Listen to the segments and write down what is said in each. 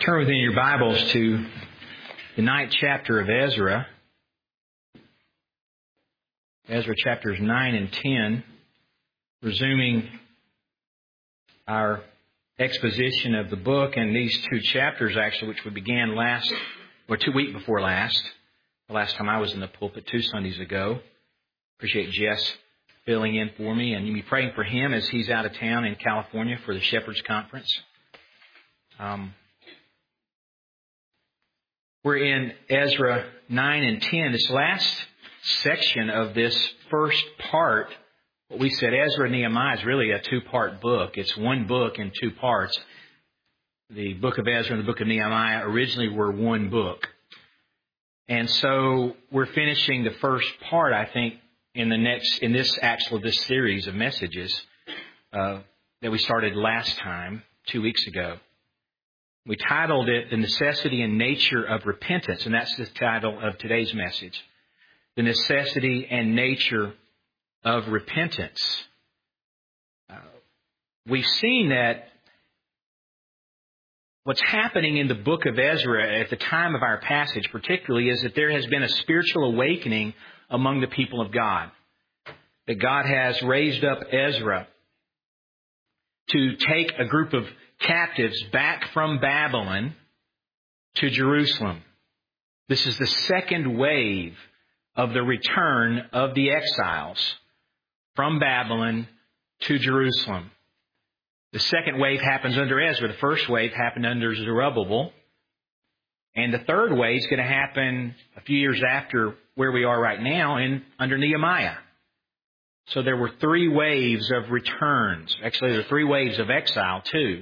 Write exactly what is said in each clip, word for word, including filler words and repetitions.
Turn within your Bibles to the ninth chapter of Ezra. Ezra chapters nine and ten, resuming our exposition of the book and these two chapters, actually, which we began last, or two weeks before last, the last time I was in the pulpit, two Sundays ago. Appreciate Jess filling in for me, and you be praying for him as he's out of town in California for the Shepherds Conference. Um, We're in Ezra nine and ten. This last section of this first part, what we said, Ezra and Nehemiah is really a two-part book. It's one book in two parts. The book of Ezra and the book of Nehemiah originally were one book. And so we're finishing the first part, I think, in the next, in this actual, this series of messages uh, that we started last time, two weeks ago. We titled it, The Necessity and Nature of Repentance, and that's the title of today's message. The Necessity and Nature of Repentance. Uh, we've seen that what's happening in the book of Ezra at the time of our passage particularly is that there has been a spiritual awakening among the people of God. That God has raised up Ezra to take a group of captives back from Babylon to Jerusalem. This is the second wave of the return of the exiles from Babylon to Jerusalem. The second wave happens under Ezra. The first wave happened under Zerubbabel. And the third wave is going to happen a few years after where we are right now in under Nehemiah. So there were three waves of returns. Actually, there were three waves of exile too.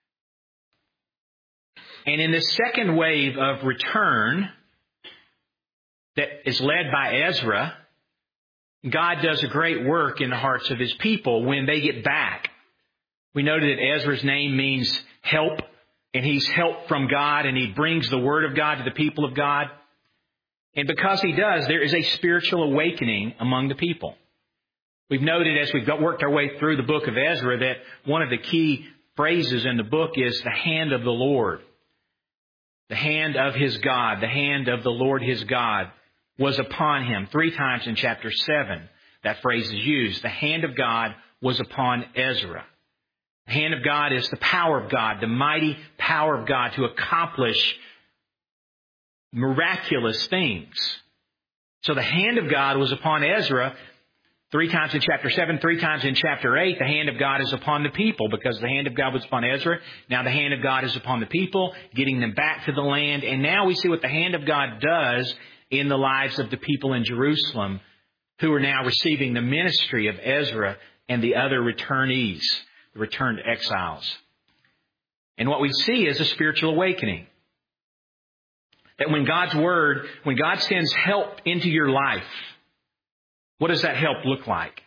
And in this second wave of return that is led by Ezra, God does a great work in the hearts of His people when they get back. We noted that Ezra's name means help, and he's help from God, and he brings the Word of God to the people of God. And because he does, there is a spiritual awakening among the people. We've noted as we've worked our way through the book of Ezra that one of the key phrases in the book is the hand of the Lord. The hand of his God, the hand of the Lord his God was upon him. Three times in chapter seven, that phrase is used. The hand of God was upon Ezra. The hand of God is the power of God, the mighty power of God to accomplish miraculous things. So the hand of God was upon Ezra. Three times in chapter seven, three times in chapter eight, the hand of God is upon the people because the hand of God was upon Ezra. Now the hand of God is upon the people, getting them back to the land. And now we see what the hand of God does in the lives of the people in Jerusalem who are now receiving the ministry of Ezra and the other returnees, the returned exiles. And what we see is a spiritual awakening. That when God's Word, when God sends help into your life, what does that help look like?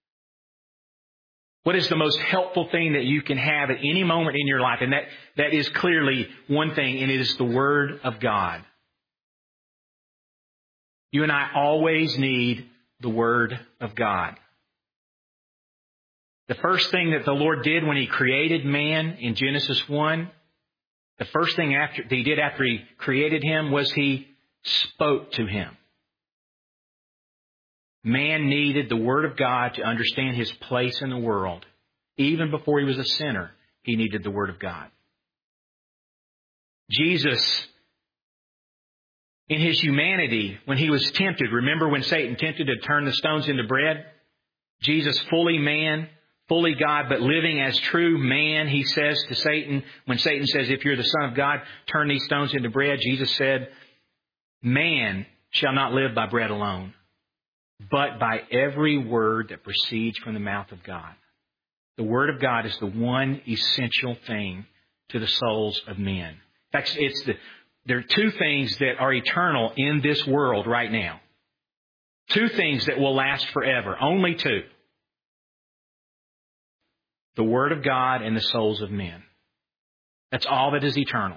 What is the most helpful thing that you can have at any moment in your life? And that, that is clearly one thing, and it is the Word of God. You and I always need the Word of God. The first thing that the Lord did when He created man in Genesis one, the first thing after, that He did after He created him was He spoke to him. Man needed the Word of God to understand his place in the world. Even before he was a sinner, he needed the Word of God. Jesus, in his humanity, when he was tempted, remember when Satan tempted to turn the stones into bread? Jesus, fully man, fully God, but living as true man, he says to Satan, when Satan says, if you're the Son of God, turn these stones into bread, Jesus said, man shall not live by bread alone, but by every word that proceeds from the mouth of God. The Word of God is the one essential thing to the souls of men. In fact, it's the, there are two things that are eternal in this world right now. Two things that will last forever. Only two. The Word of God and the souls of men. That's all that is eternal.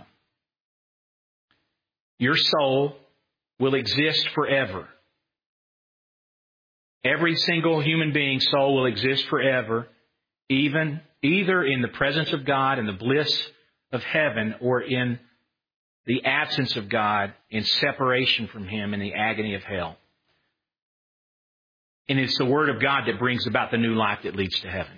Your soul will exist forever. Every single human being's soul will exist forever, even either in the presence of God and the bliss of heaven or in the absence of God and separation from Him and the agony of hell. And it's the Word of God that brings about the new life that leads to heaven.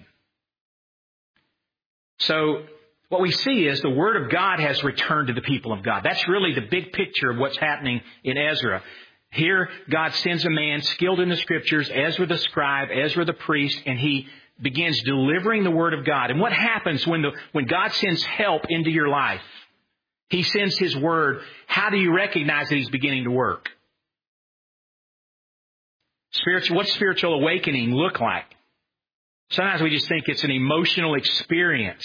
So what we see is the Word of God has returned to the people of God. That's really the big picture of what's happening in Ezra. Here, God sends a man skilled in the Scriptures, Ezra the scribe, Ezra the priest, and he begins delivering the Word of God. And what happens when the when God sends help into your life? He sends His Word. How do you recognize that He's beginning to work? Spiritual, what's spiritual awakening look like? Sometimes we just think it's an emotional experience.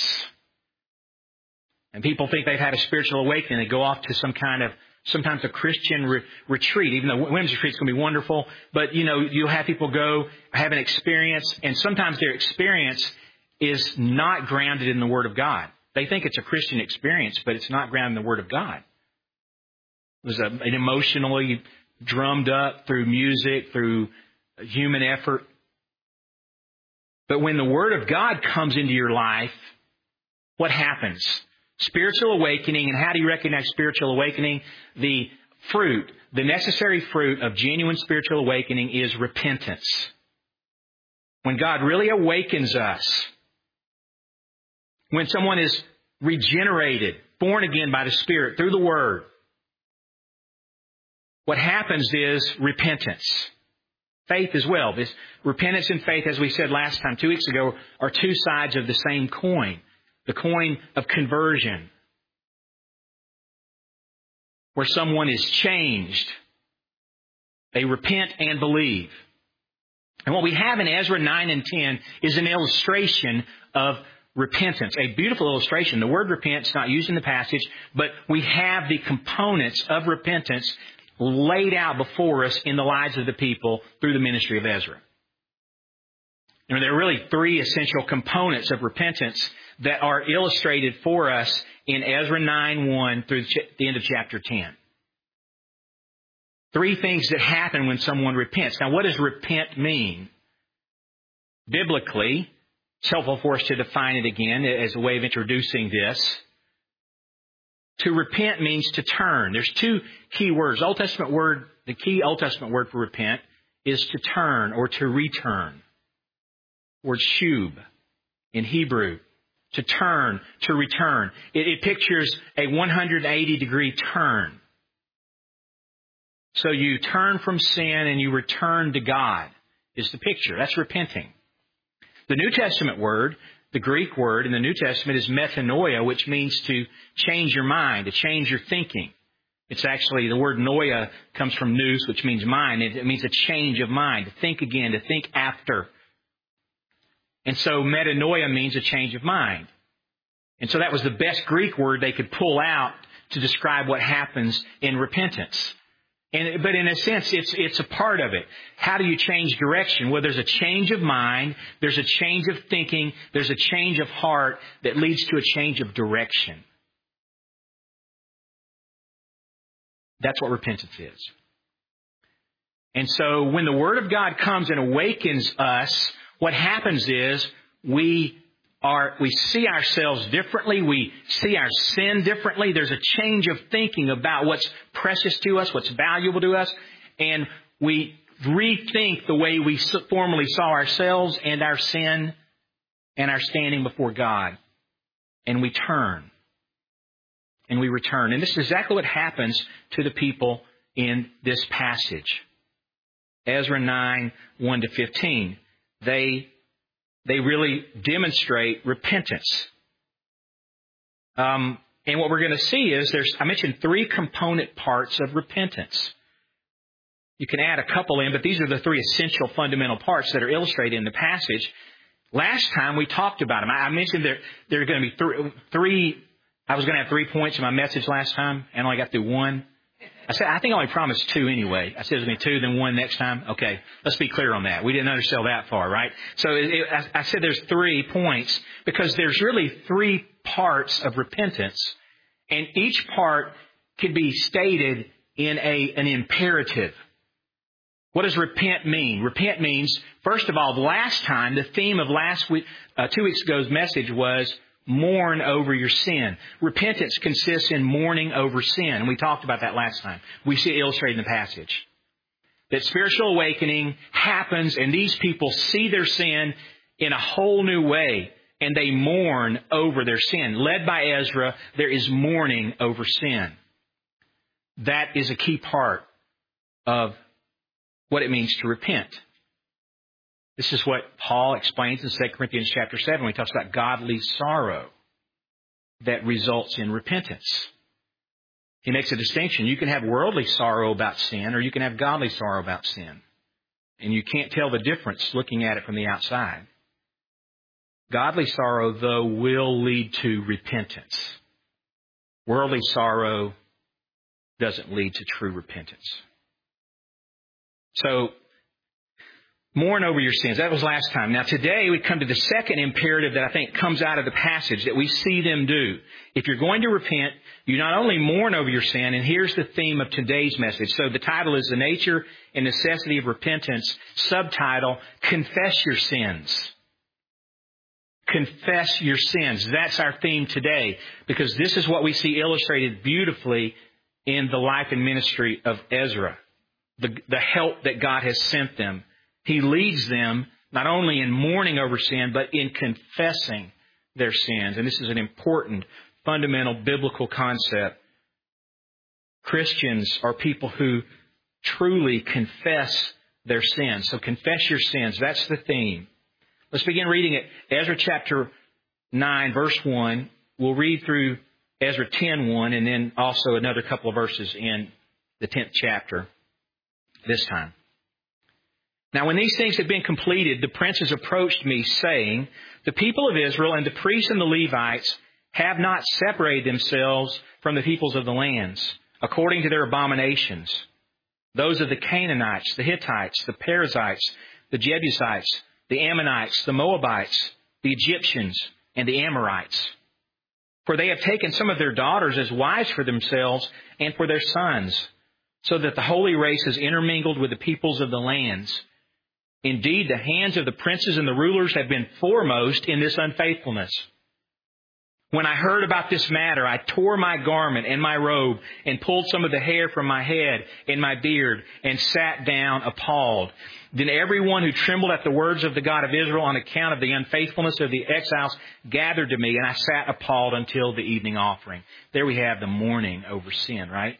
And people think they've had a spiritual awakening. They go off to some kind of, sometimes a Christian re- retreat, even though women's retreat's going to be wonderful. But, you know, you'll have people go, have an experience, and sometimes their experience is not grounded in the Word of God. They think it's a Christian experience, but it's not grounded in the Word of God. It was a, an emotionally drummed up through music, through human effort. But when the Word of God comes into your life, what happens? Spiritual awakening. And how do you recognize spiritual awakening? The fruit, the necessary fruit of genuine spiritual awakening is repentance. When God really awakens us, when someone is regenerated, born again by the Spirit through the Word, what happens is repentance. Faith as well. This repentance and faith, as we said last time, two weeks ago, are two sides of the same coin. The coin of conversion, where someone is changed. They repent and believe. And what we have in Ezra nine and ten is an illustration of repentance, a beautiful illustration. The word repent is not used in the passage, but we have the components of repentance laid out before us in the lives of the people through the ministry of Ezra. And there are really three essential components of repentance that are illustrated for us in Ezra nine one through the end of chapter ten. Three things that happen when someone repents. Now, what does repent mean? Biblically, it's helpful for us to define it again as a way of introducing this. To repent means to turn. There's two key words. Old Testament word, the key Old Testament word for repent is to turn or to return. Word shub in Hebrew. To turn, to return. It, it pictures a one hundred eighty degree turn. So you turn from sin and you return to God is the picture. That's repenting. The New Testament word, the Greek word in the New Testament is metanoia, which means to change your mind, to change your thinking. It's actually, the word noia comes from nous, which means mind. It, it means a change of mind, to think again, to think after. And so metanoia means a change of mind. And so that was the best Greek word they could pull out to describe what happens in repentance. And, but in a sense, it's it's a part of it. How do you change direction? Well, there's a change of mind, there's a change of thinking, there's a change of heart that leads to a change of direction. That's what repentance is. And so when the Word of God comes and awakens us, what happens is we are we see ourselves differently. We see our sin differently. There's a change of thinking about what's precious to us, what's valuable to us. And we rethink the way we formerly saw ourselves and our sin and our standing before God. And we turn. And we return. And this is exactly what happens to the people in this passage. Ezra nine, one to fifteen. They They really demonstrate repentance. Um, and what we're going to see is there's, I mentioned three component parts of repentance. You can add a couple in, but these are the three essential fundamental parts that are illustrated in the passage. Last time we talked about them. I, I mentioned there, there are going to be th- three, I was going to have three points in my message last time, and I only got through one. I said, I think I only promised two anyway. I said it was going to be two, then one next time. Okay, let's be clear on that. We didn't undersell that far, right? So it, it, I, I said there's three points because there's really three parts of repentance, and each part could be stated in a an imperative. What does repent mean? Repent means, first of all, last time, the theme of last week, uh, two weeks ago's message was Mourn over your sin. Repentance consists in mourning over sin. And we talked about that last time. We see it illustrated in the passage. That spiritual awakening happens and these people see their sin in a whole new way. And they mourn over their sin. Led by Ezra, there is mourning over sin. That is a key part of what it means to repent. This is what Paul explains in Second Corinthians chapter seven when he talks about godly sorrow that results in repentance. He makes a distinction. You can have worldly sorrow about sin or you can have godly sorrow about sin. And you can't tell the difference looking at it from the outside. Godly sorrow, though, will lead to repentance. Worldly sorrow doesn't lead to true repentance. So, mourn over your sins. That was last time. Now today we come to the second imperative that I think comes out of the passage that we see them do. If you're going to repent, you not only mourn over your sin, and here's the theme of today's message. So the title is The Nature and Necessity of Repentance. Subtitle, Confess Your Sins. Confess your sins. That's our theme today, because this is what we see illustrated beautifully in the life and ministry of Ezra. The, the help that God has sent them. He leads them not only in mourning over sin, but in confessing their sins. And this is an important, fundamental biblical concept. Christians are people who truly confess their sins. So confess your sins. That's the theme. Let's begin reading it. Ezra chapter nine, verse one. We'll read through Ezra ten one, and then also another couple of verses in the tenth chapter this time. Now when these things had been completed, the princes approached me, saying, the people of Israel and the priests and the Levites have not separated themselves from the peoples of the lands, according to their abominations. Those of the Canaanites, the Hittites, the Perizzites, the Jebusites, the Ammonites, the Moabites, the Egyptians, and the Amorites. For they have taken some of their daughters as wives for themselves and for their sons, so that the holy race is intermingled with the peoples of the lands. Indeed, the hands of the princes and the rulers have been foremost in this unfaithfulness. When I heard about this matter, I tore my garment and my robe and pulled some of the hair from my head and my beard and sat down appalled. Then everyone who trembled at the words of the God of Israel on account of the unfaithfulness of the exiles gathered to me, and I sat appalled until the evening offering. There we have the mourning over sin, right?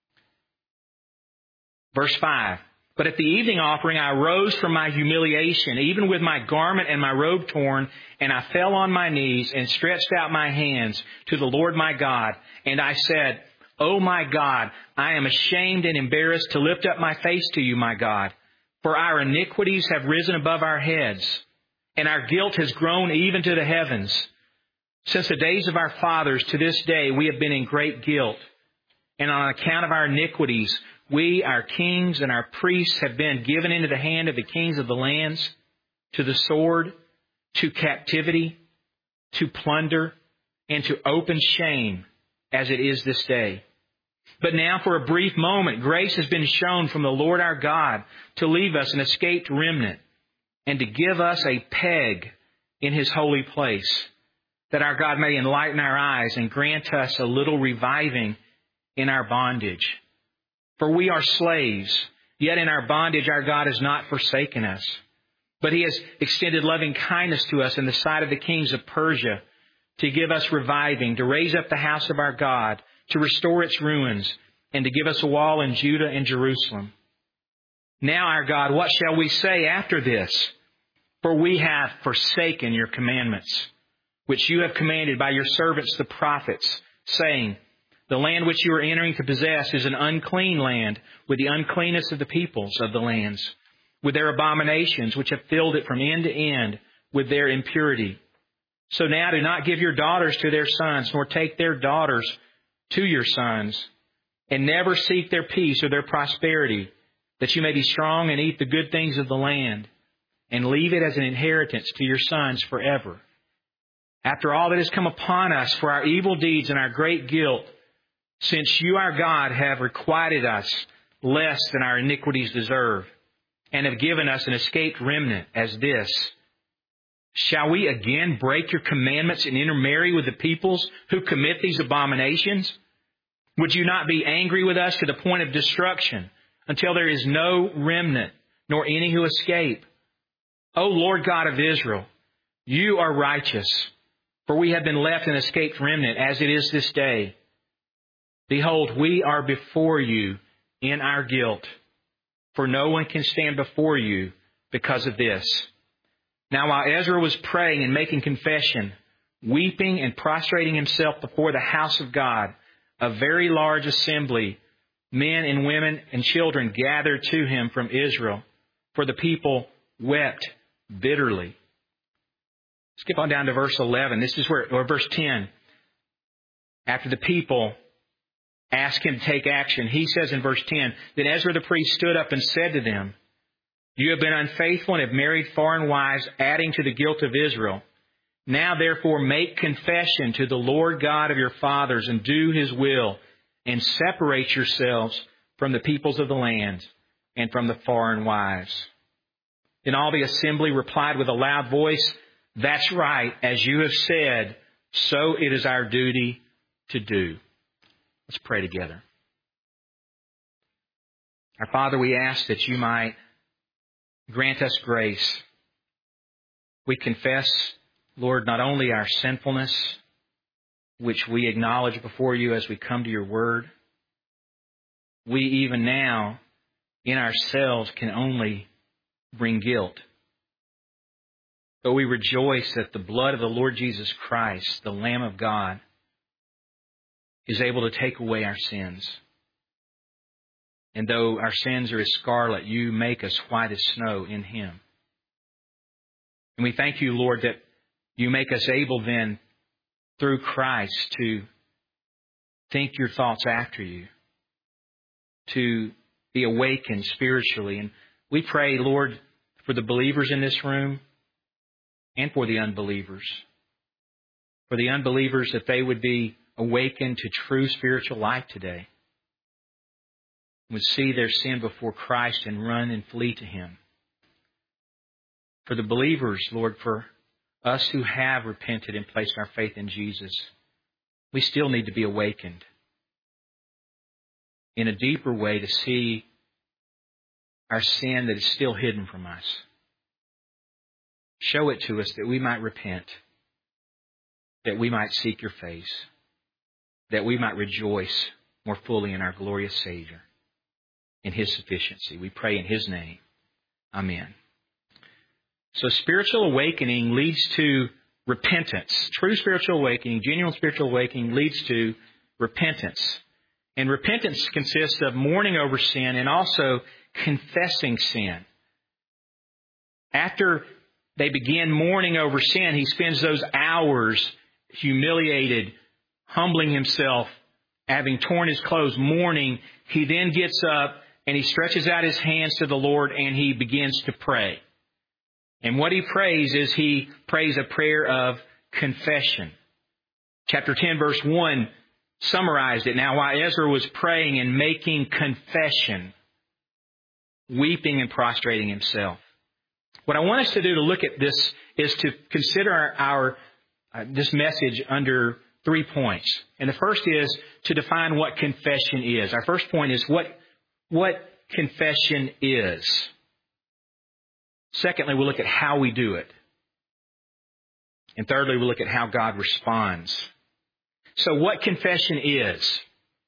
Verse five. But at the evening offering, I rose from my humiliation, even with my garment and my robe torn, and I fell on my knees and stretched out my hands to the Lord my God. And I said, O my God, I am ashamed and embarrassed to lift up my face to you, my God. For our iniquities have risen above our heads, and our guilt has grown even to the heavens. Since the days of our fathers to this day, we have been in great guilt. And on account of our iniquities, we, our kings and our priests, have been given into the hand of the kings of the lands, to the sword, to captivity, to plunder, and to open shame, as it is this day. But now for a brief moment, grace has been shown from the Lord our God to leave us an escaped remnant and to give us a peg in His holy place, that our God may enlighten our eyes and grant us a little reviving in our bondage. For we are slaves, yet in our bondage our God has not forsaken us. But He has extended loving kindness to us in the sight of the kings of Persia, to give us reviving, to raise up the house of our God, to restore its ruins, and to give us a wall in Judah and Jerusalem. Now, our God, what shall we say after this? For we have forsaken your commandments, which you have commanded by your servants the prophets, saying, the land which you are entering to possess is an unclean land, with the uncleanness of the peoples of the lands, with their abominations which have filled it from end to end with their impurity. So now do not give your daughters to their sons, nor take their daughters to your sons, and never seek their peace or their prosperity, that you may be strong and eat the good things of the land, and leave it as an inheritance to your sons forever. After all that has come upon us for our evil deeds and our great guilt, since you, our God, have requited us less than our iniquities deserve, and have given us an escaped remnant as this, Shall we again break your commandments and intermarry with the peoples who commit these abominations? Would you not be angry with us to the point of destruction until there is no remnant, nor any who escape? O Lord God of Israel, you are righteous, for we have been left an escaped remnant, as it is this day. Behold, we are before you in our guilt, for no one can stand before you because of this. Now while Ezra was praying and making confession, weeping and prostrating himself before the house of God, a very large assembly, men and women and children, gathered to him from Israel, for the people wept bitterly. Skip on down to verse eleven. This is where, or verse ten. After the people ask him to take action, he says in verse ten, Then Ezra the priest stood up and said to them, You have been unfaithful and have married foreign wives, adding to the guilt of Israel. Now therefore make confession to the Lord God of your fathers and do His will, and separate yourselves from the peoples of the land and from the foreign wives. Then all the assembly replied with a loud voice, That's right, as you have said, so it is our duty to do. Let's pray together. Our Father, we ask that you might grant us grace. We confess, Lord, not only our sinfulness, which we acknowledge before you as we come to your word. We even now, in ourselves, can only bring guilt. But we rejoice that the blood of the Lord Jesus Christ, the Lamb of God, is able to take away our sins. And though our sins are as scarlet, you make us white as snow in Him. And we thank you, Lord, that you make us able then, through Christ, to think your thoughts after you, to be awakened spiritually. And we pray, Lord, for the believers in this room and for the unbelievers. For the unbelievers, that they would be awakened to true spiritual life today, would see their sin before Christ and run and flee to Him. For the believers, Lord, for us who have repented and placed our faith in Jesus, we still need to be awakened in a deeper way to see our sin that is still hidden from us. Show it to us that we might repent, that we might seek your face, that we might rejoice more fully in our glorious Savior, in His sufficiency. We pray in His name. Amen. So spiritual awakening leads to repentance. True spiritual awakening, genuine spiritual awakening leads to repentance. And repentance consists of mourning over sin and also confessing sin. After they begin mourning over sin, he spends those hours humiliated, humbling himself, having torn his clothes, mourning. He then gets up and he stretches out his hands to the Lord and he begins to pray. And what he prays is he prays a prayer of confession. Chapter ten, verse one summarized it. Now, while Ezra was praying and making confession, weeping and prostrating himself. What I want us to do to look at this is to consider our, our uh, this message under three points. And the first is to define what confession is. Our first point is what, what confession is. Secondly, we'll look at how we do it. And thirdly, we'll look at how God responds. So what confession is?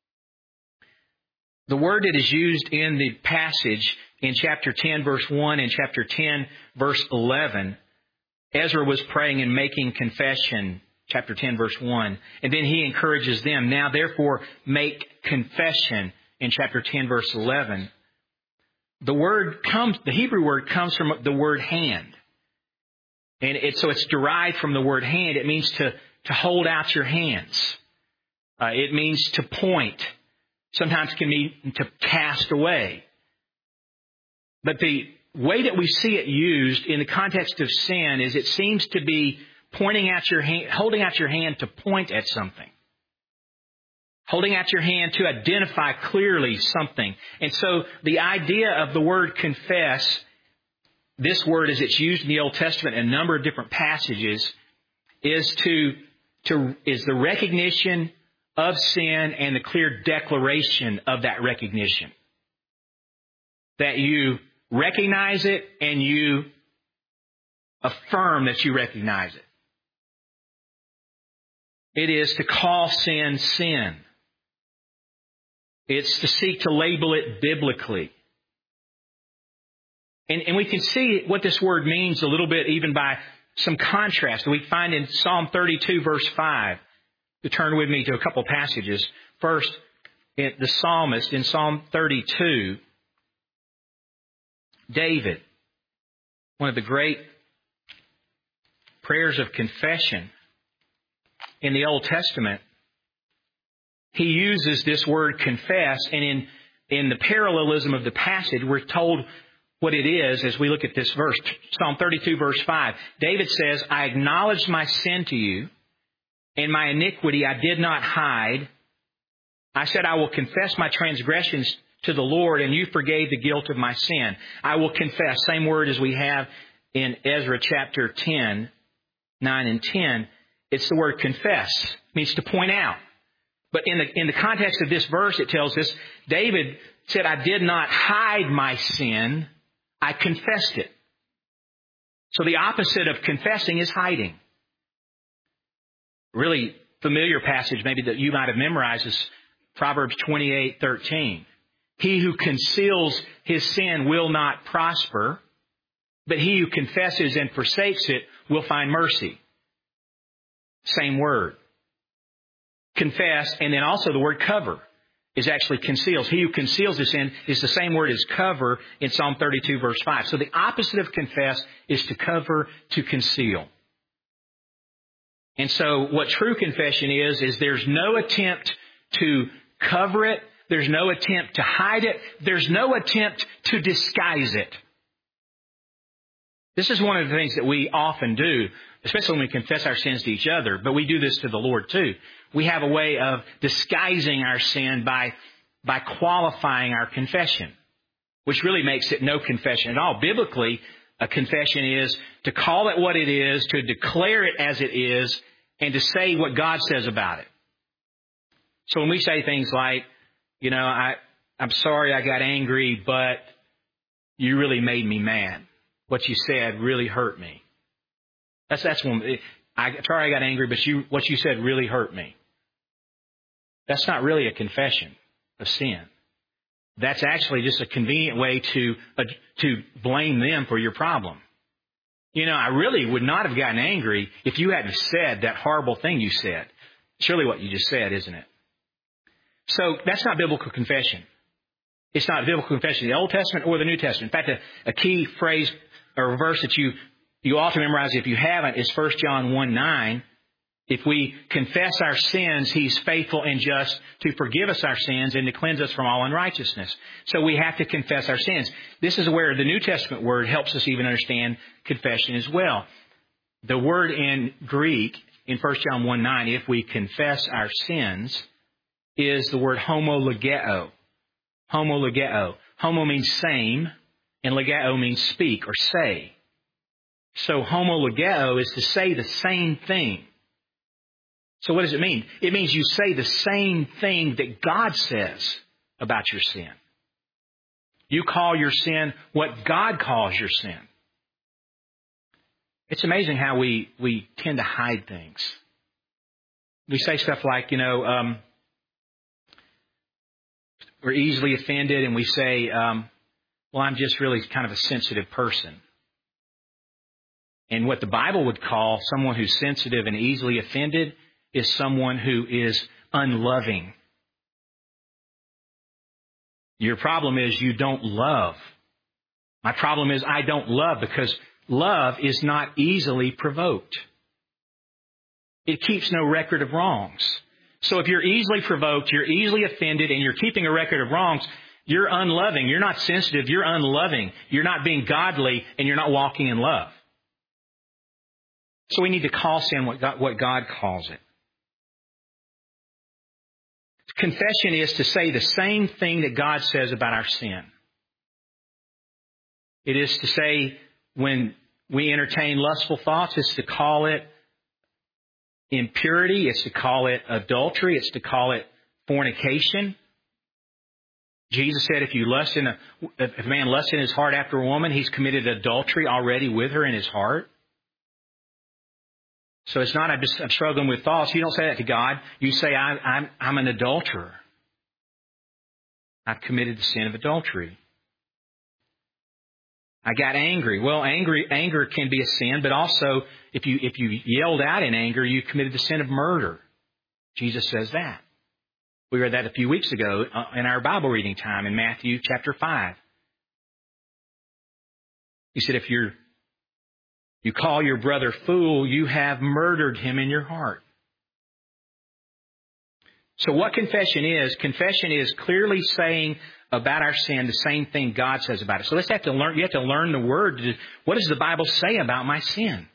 The word that is used in the passage in chapter ten, verse one, and chapter ten, verse eleven, Ezra was praying and making confession, chapter ten, verse one. And then he encourages them, now therefore make confession in chapter ten, verse eleven. The word comes, the Hebrew word comes from the word hand. And it, so it's derived from the word hand. It means to, to hold out your hands. Uh, it means to point. Sometimes it can mean to cast away. But the way that we see it used in the context of sin is it seems to be pointing out your hand, holding out your hand to point at something. Holding out your hand to identify clearly something. And so the idea of the word confess this word, as it's used in the Old Testament in a number of different passages, is to, to is the recognition of sin and the clear declaration of that recognition. That you recognize it and you affirm that you recognize it. It is to call sin, sin. It's to seek to label it biblically. And, and we can see what this word means a little bit even by some contrast that we find in Psalm thirty-two, verse five. You turn with me to a couple passages. First, the psalmist in Psalm thirty-two, David, one of the great prayers of confession in the Old Testament, he uses this word confess, and in, in the parallelism of the passage, we're told what it is as we look at this verse. Psalm thirty-two, verse five. David says, I acknowledged my sin to you, and my iniquity I did not hide. I said, I will confess my transgressions to the Lord, and you forgave the guilt of my sin. I will confess, same word as we have in Ezra chapter ten, nine and ten. It's the word confess. It means to point out. But in the, in the context of this verse, it tells us, David said, I did not hide my sin. I confessed it. So the opposite of confessing is hiding. Really familiar passage maybe that you might have memorized is Proverbs twenty-eight thirteen. He who conceals his sin will not prosper, but he who confesses and forsakes it will find mercy. Same word. Confess, and then also the word cover is actually conceals. He who conceals his sin is the same word as cover in Psalm thirty-two, verse five. So the opposite of confess is to cover, to conceal. And so what true confession is, is there's no attempt to cover it. There's no attempt to hide it. There's no attempt to disguise it. This is one of the things that we often do, especially when we confess our sins to each other, but we do this to the Lord too. We have a way of disguising our sin by, by qualifying our confession, which really makes it no confession at all. Biblically, a confession is to call it what it is, to declare it as it is, and to say what God says about it. So when we say things like, you know, I, I'm sorry I got angry, but you really made me mad. What you said really hurt me. That's that's one. I sorry I got angry, but you what you said really hurt me. That's not really a confession of sin. That's actually just a convenient way to uh, to blame them for your problem. You know, I really would not have gotten angry if you hadn't said that horrible thing you said. Surely what you just said, isn't it? So that's not biblical confession. It's not biblical confession in the Old Testament or the New Testament. In fact, a, a key phrase or a verse that you, you ought to memorize if you haven't is First John one nine. If we confess our sins, He's faithful and just to forgive us our sins and to cleanse us from all unrighteousness. So we have to confess our sins. This is where the New Testament word helps us even understand confession as well. The word in Greek in First John one nine, if we confess our sins, is the word homologeo. Homologeo. Homo means same, and legeo means speak or say. So homologeo is to say the same thing. So what does it mean? It means you say the same thing that God says about your sin. You call your sin what God calls your sin. It's amazing how we, we tend to hide things. We say stuff like, you know, um, we're easily offended, and we say, um, well, I'm just really kind of a sensitive person. And what the Bible would call someone who's sensitive and easily offended is someone who is unloving. Your problem is you don't love. My problem is I don't love because love is not easily provoked. It keeps no record of wrongs. So if you're easily provoked, you're easily offended, and you're keeping a record of wrongs, you're unloving. You're not sensitive. You're unloving. You're not being godly, and you're not walking in love. So we need to call sin what God, what God calls it. Confession is to say the same thing that God says about our sin. It is to say when we entertain lustful thoughts, it's to call it impurity. It's to call it adultery. It's to call it fornication. Jesus said if you lust in a, if a man lusts in his heart after a woman, he's committed adultery already with her in his heart. So it's not, I'm just I'm struggling with thoughts. You don't say that to God. You say, I, I'm, I'm an adulterer. I've committed the sin of adultery. I got angry. Well, angry, anger can be a sin, but also if you, if you yelled out in anger, you committed the sin of murder. Jesus says that. We read that a few weeks ago in our Bible reading time in Matthew chapter five. He said, if you're, you call your brother fool, you have murdered him in your heart. So what confession is, confession is clearly saying about our sin the same thing God says about it. So let's have to learn, you have to learn the Word. What does the Bible say about my sin?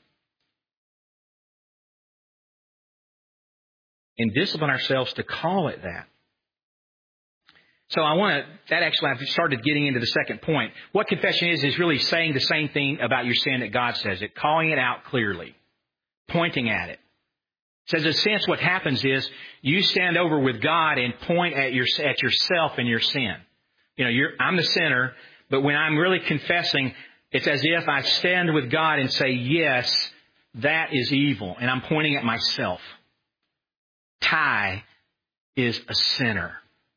And discipline ourselves to call it that. So I want to, that actually, I've started getting into the second point. What confession is, is really saying the same thing about your sin that God says it, calling it out clearly, pointing at it. It says, in a sense, what happens is you stand over with God and point at your at yourself and your sin. You know, you're, I'm the sinner, but when I'm really confessing, it's as if I stand with God and say, yes, that is evil. And I'm pointing at myself. Ty is a sinner.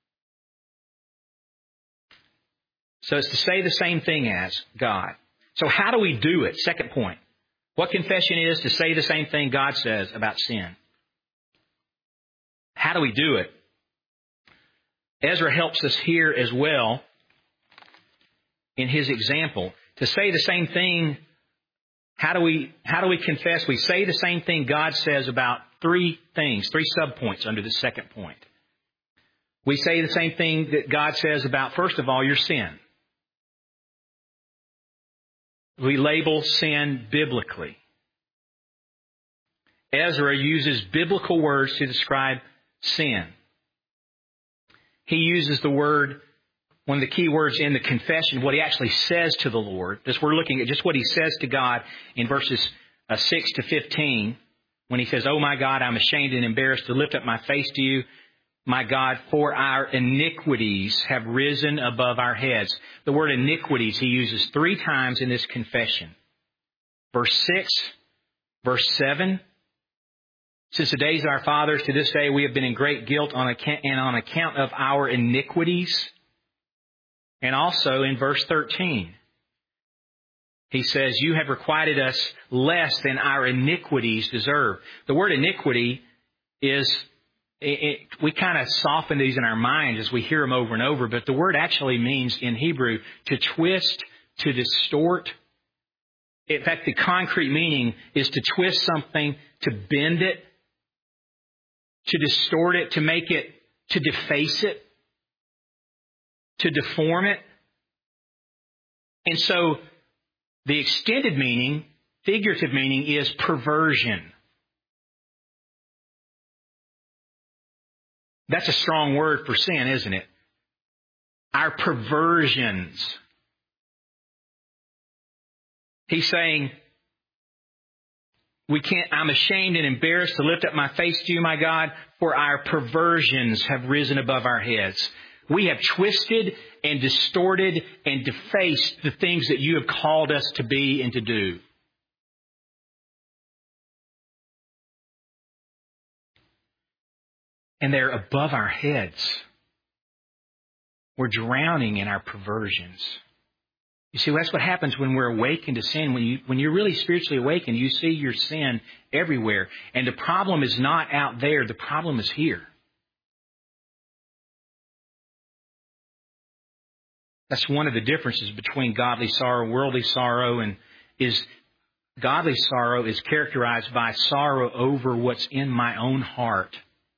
So it's to say the same thing as God. So how do we do it? Second point. What confession is to say the same thing God says about sin. How do we do it? Ezra helps us here as well in his example. To say the same thing, how do we, how do we confess? We say the same thing God says about three things, three subpoints under the second point. We say the same thing that God says about, first of all, your sin. We label sin biblically. Ezra uses biblical words to describe sin. He uses the word, one of the key words in the confession, what he actually says to the Lord. Just we're looking at just what he says to God in verses uh, six to fifteen, when he says, "Oh my God, I'm ashamed and embarrassed to lift up my face to you. My God, for our iniquities have risen above our heads." The word iniquities he uses three times in this confession. Verse six, verse seven. Since the days of our fathers to this day, we have been in great guilt on account, and on account of our iniquities. And also in verse thirteen, he says, you have requited us less than our iniquities deserve. The word iniquity is, it, it, we kind of soften these in our minds as we hear them over and over, but the word actually means in Hebrew to twist, to distort. In fact, the concrete meaning is to twist something, to bend it, to distort it, to make it, to deface it, to deform it. And so the extended meaning, figurative meaning, is perversion. That's a strong word for sin, isn't it? Our perversions. He's saying, we can't, I'm ashamed and embarrassed to lift up my face to you, my God, for our perversions have risen above our heads. We have twisted and distorted and defaced the things that you have called us to be and to do. And they're above our heads. We're drowning in our perversions. You see, that's what happens when we're awakened to sin. When, you, when you're really spiritually awakened, you see your sin everywhere. And the problem is not out there. The problem is here. That's one of the differences between godly sorrow and worldly sorrow. And is godly sorrow is characterized by sorrow over what's in my own heart.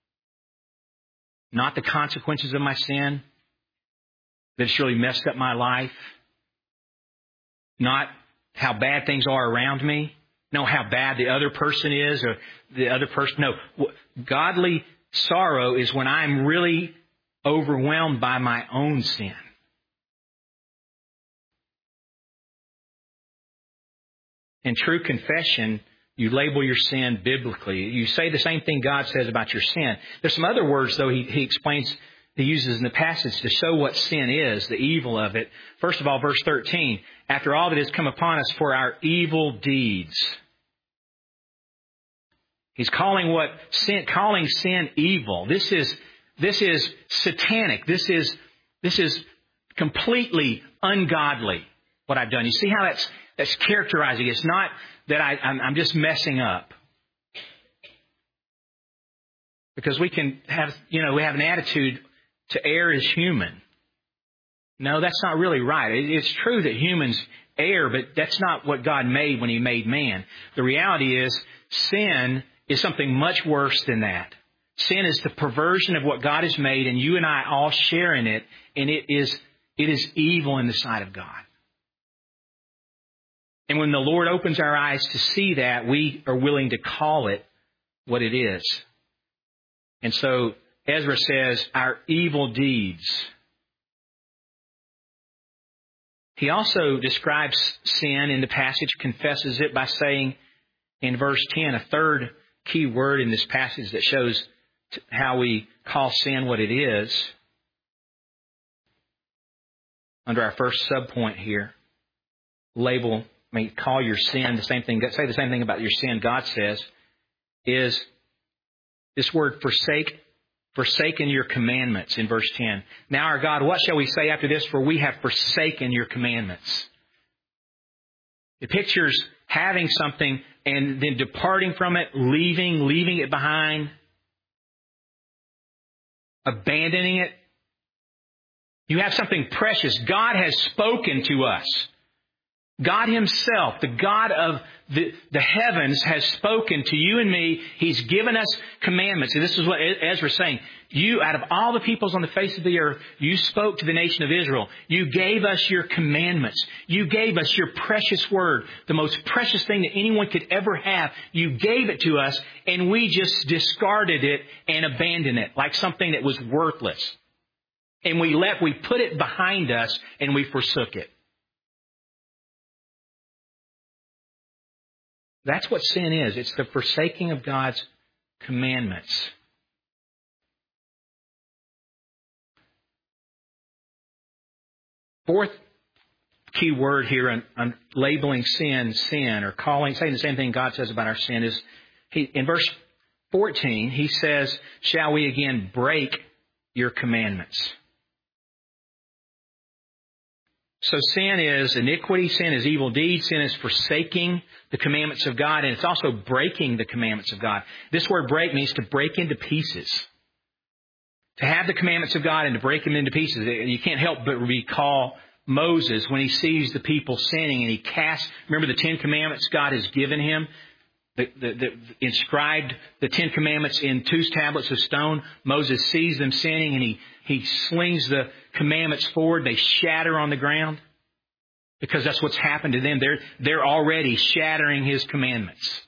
Not the consequences of my sin that's really messed up my life. Not how bad things are around me. No, how bad the other person is or the other person. No, godly sorrow is when I'm really overwhelmed by my own sin. In true confession, you label your sin biblically. You say the same thing God says about your sin. There's some other words, though, he, he explains, he uses in the passage to show what sin is, the evil of it. First of all, verse thirteen, after all that has come upon us for our evil deeds. He's calling what sin, calling sin evil. This is, this is satanic. This is, this is completely ungodly, what I've done. You see how that's, that's characterizing. It's not that I, I'm, I'm just messing up. Because we can have, you know, we have an attitude to err is human. No, that's not really right. It's true that humans err, but that's not what God made when He made man. The reality is sin is something much worse than that. Sin is the perversion of what God has made, and you and I all share in it, and it is, it is evil in the sight of God. And when the Lord opens our eyes to see that, we are willing to call it what it is. And so Ezra says, our evil deeds. He also describes sin in the passage, confesses it by saying in verse ten, a third key word in this passage that shows how we call sin what it is. Under our first subpoint here, label, I mean, call your sin the same thing, say the same thing about your sin God says, is this word forsake, forsaken your commandments in verse ten. Now our God, what shall we say after this? For we have forsaken your commandments. It pictures having something and then departing from it, leaving, leaving it behind, abandoning it. You have something precious. God has spoken to us. God Himself, the God of the, the heavens, has spoken to you and me. He's given us commandments. And this is what Ezra's saying. You, out of all the peoples on the face of the earth, you spoke to the nation of Israel. You gave us your commandments. You gave us your precious word, the most precious thing that anyone could ever have. You gave it to us, and we just discarded it and abandoned it like something that was worthless. And we left, we put it behind us, and we forsook it. That's what sin is. It's the forsaking of God's commandments. Fourth key word here on, on labeling sin, sin, or calling, saying the same thing God says about our sin is, he, in verse fourteen, He says, shall we again break your commandments? So sin is iniquity, sin is evil deeds, sin is forsaking the commandments of God, and it's also breaking the commandments of God. This word break means to break into pieces. To have the commandments of God and to break them into pieces. You can't help but recall Moses when he sees the people sinning and he casts, remember the Ten Commandments God has given him? The, the, the, inscribed the Ten Commandments in two tablets of stone. Moses sees them sinning and he, he slings the commandments forward. They shatter on the ground because that's what's happened to them. They're, they're already shattering His commandments.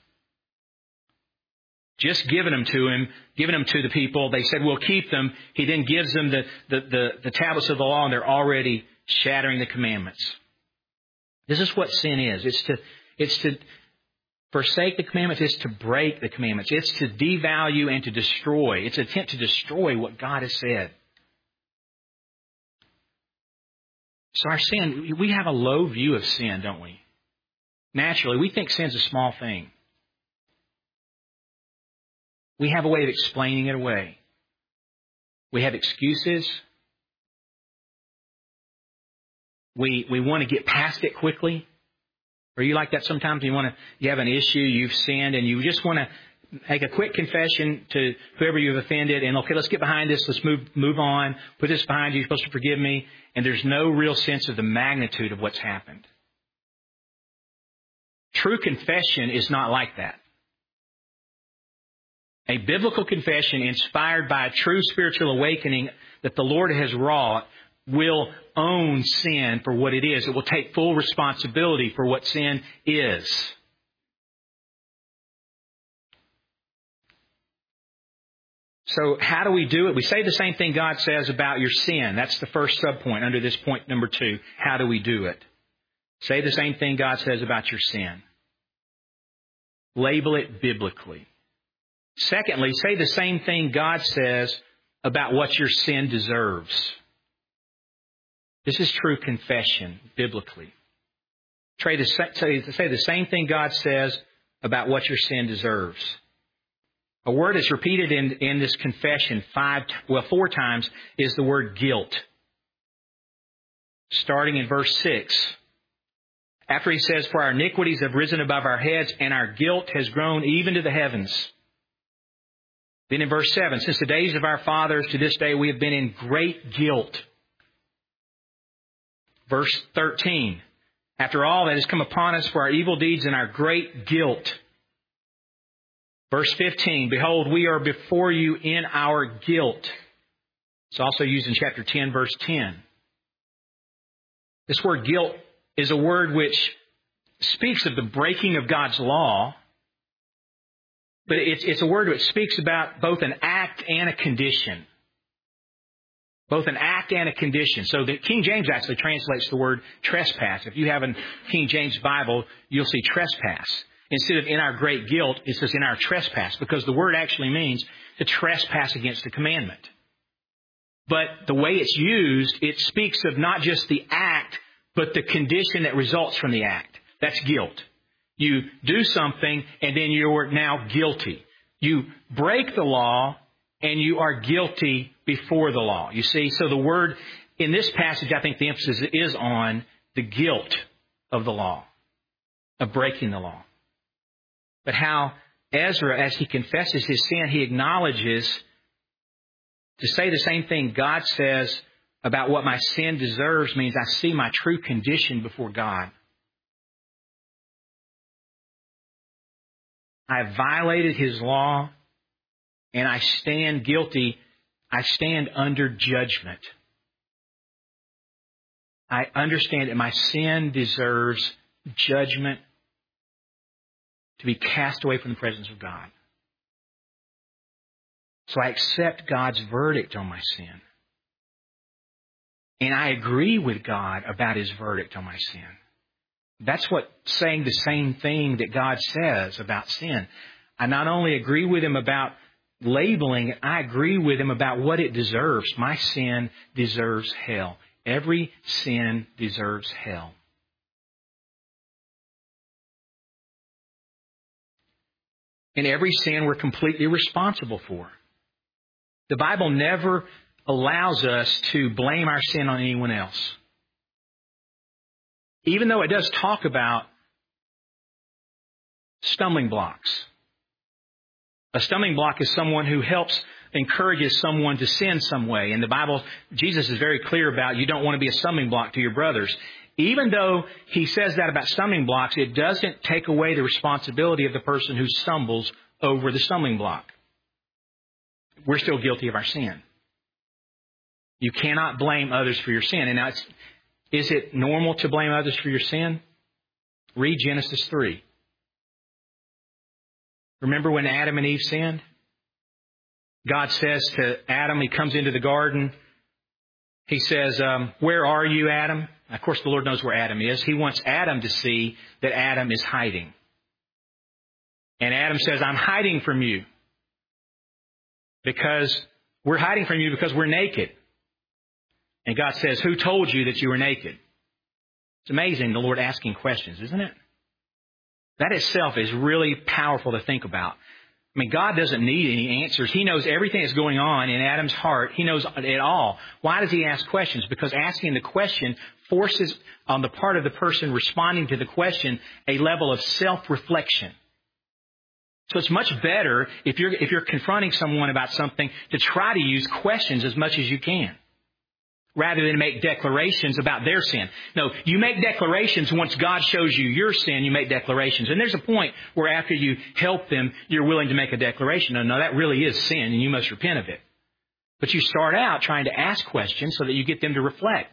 Just giving them to Him, giving them to the people. They said, we'll keep them. He then gives them the, the, the, the tablets of the law, and they're already shattering the commandments. This is what sin is. It's to, it's to forsake the commandments. It's to break the commandments. It's to devalue and to destroy. It's an attempt to destroy what God has said. So our sin, we have a low view of sin, don't we? Naturally, we think sin's a small thing. We have a way of explaining it away. We have excuses. We we want to get past it quickly. Are you like that sometimes? You want to, you have an issue, you've sinned, and you just want to make a quick confession to whoever you've offended, and okay, let's get behind this, let's move move on, put this behind you, you're supposed to forgive me, and there's no real sense of the magnitude of what's happened. True confession is not like that. A biblical confession inspired by a true spiritual awakening that the Lord has wrought will own sin for what it is. It will take full responsibility for what sin is. So how do we do it? We say the same thing God says about your sin. That's the first subpoint under this point number two. How do we do it? Say the same thing God says about your sin. Label it biblically. Secondly, say the same thing God says about what your sin deserves. This is true confession, biblically. Say the same thing God says about what your sin deserves. A word that's repeated in, in this confession five, well, four times is the word guilt. Starting in verse six. After he says, "For our iniquities have risen above our heads, and our guilt has grown even to the heavens." Then in verse seven, "Since the days of our fathers to this day we have been in great guilt." Verse thirteen, "After all that has come upon us for our evil deeds and our great guilt." Verse fifteen, "Behold, we are before you in our guilt." It's also used in chapter ten, verse ten. This word guilt is a word which speaks of the breaking of God's law, but it's, it's a word which speaks about both an act and a condition. Both an act and a condition. So the King James actually translates the word trespass. If you have a King James Bible, you'll see trespass. Instead of in our great guilt, it says in our trespass, because the word actually means to trespass against the commandment. But the way it's used, it speaks of not just the act, but the condition that results from the act. That's guilt. You do something, and then you're now guilty. You break the law, and you are guilty before the law. You see, so the word in this passage, I think the emphasis is on the guilt of the law, of breaking the law. But how Ezra, as he confesses his sin, he acknowledges to say the same thing God says about what my sin deserves means I see my true condition before God. I have violated His law, and I stand guilty. I stand under judgment. I understand that my sin deserves judgment, to be cast away from the presence of God. So I accept God's verdict on my sin. And I agree with God about His verdict on my sin. That's what saying the same thing that God says about sin. I not only agree with Him about labeling it, I agree with Him about what it deserves. My sin deserves hell. Every sin deserves hell. And every sin we're completely responsible for. The Bible never allows us to blame our sin on anyone else. Even though it does talk about stumbling blocks. A stumbling block is someone who helps, encourages someone to sin some way. In the Bible, Jesus is very clear about you don't want to be a stumbling block to your brothers. Even though He says that about stumbling blocks, it doesn't take away the responsibility of the person who stumbles over the stumbling block. We're still guilty of our sin. You cannot blame others for your sin. And now, it's, is it normal to blame others for your sin? Read Genesis three. Remember when Adam and Eve sinned? God says to Adam, He comes into the garden. He says, um, "Where are you, Adam?" Of course, the Lord knows where Adam is. He wants Adam to see that Adam is hiding. And Adam says, "I'm hiding from you because we're hiding from you because we're naked." And God says, "Who told you that you were naked?" It's amazing, the Lord asking questions, isn't it? That itself is really powerful to think about. I mean, God doesn't need any answers. He knows everything that's going on in Adam's heart. He knows it all. Why does He ask questions? Because asking the question forces on the part of the person responding to the question a level of self-reflection. So it's much better if you're, if you're confronting someone about something to try to use questions as much as you can, rather than make declarations about their sin. No, you make declarations once God shows you your sin, you make declarations. And there's a point where after you help them, you're willing to make a declaration. No, no, that really is sin and you must repent of it. But you start out trying to ask questions so that you get them to reflect.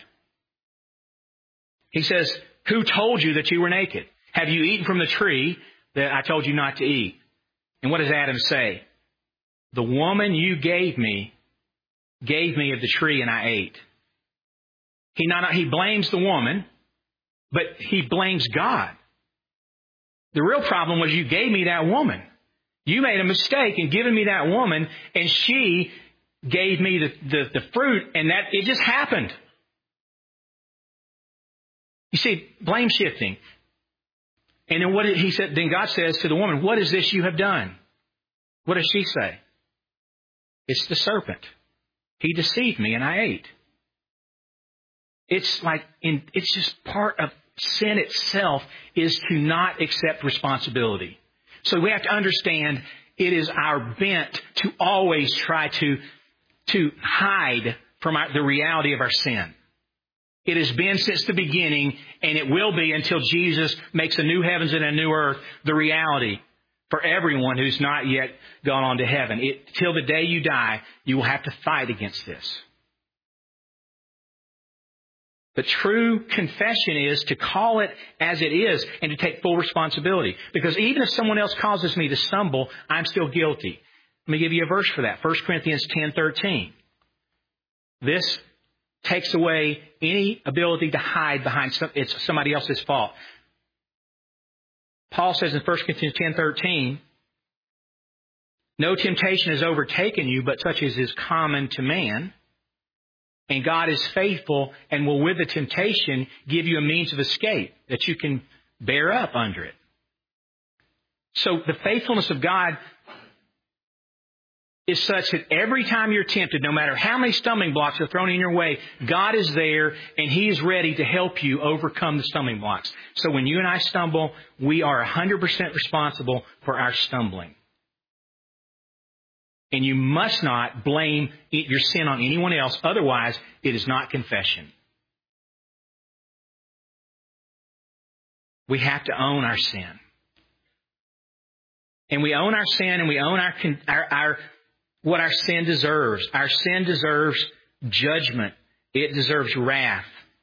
He says, "Who told you that you were naked? Have you eaten from the tree that I told you not to eat?" And what does Adam say? "The woman you gave me gave me of the tree and I ate." He not he blames the woman, but he blames God. The real problem was you gave me that woman. You made a mistake in giving me that woman, and she gave me the, the, the fruit, and that it just happened. You see, blame shifting. And then what did he said? Then God says to the woman, "What is this you have done?" What does she say? It's the serpent. He deceived me, and I ate. It's like in, it's just part of sin itself is to not accept responsibility. So we have to understand it is our bent to always try to, to hide from our, the reality of our sin. It has been since the beginning, and it will be until Jesus makes a new heavens and a new earth, the reality for everyone who's not yet gone on to heaven. It, till the day you die, you will have to fight against this. But true confession is to call it as it is and to take full responsibility. Because even if someone else causes me to stumble, I'm still guilty. Let me give you a verse for that. First Corinthians ten thirteen. This takes away any ability to hide behind some, it's somebody else's fault. Paul says in First Corinthians ten thirteen, "No temptation has overtaken you, but such as is common to man. And God is faithful and will with the temptation give you a means of escape that you can bear up under it." So the faithfulness of God is such that every time you're tempted, no matter how many stumbling blocks are thrown in your way, God is there and He is ready to help you overcome the stumbling blocks. So when you and I stumble, we are one hundred percent responsible for our stumbling. And you must not blame your sin on anyone else. Otherwise, it is not confession. We have to own our sin. And we own our sin and we own our, our, our what our sin deserves. Our sin deserves judgment. It deserves wrath.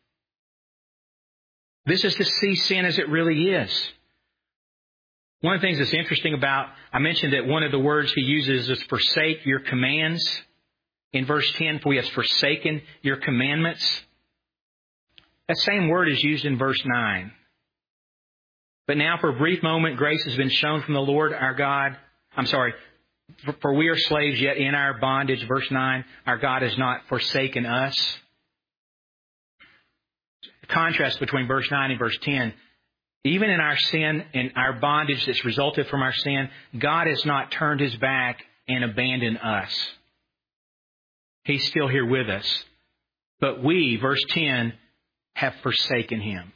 This is to see sin as it really is. One of the things that's interesting about, I mentioned that one of the words he uses is forsake your commands. In verse ten, for he has forsaken your commandments. That same word is used in verse nine. But now for a brief moment, grace has been shown from the Lord our God. I'm sorry, for we are slaves yet in our bondage. Verse nine, our God has not forsaken us. The contrast between verse nine and verse ten. Even in our sin and our bondage that's resulted from our sin, God has not turned His back and abandoned us. He's still here with us. But we, verse ten, have forsaken Him.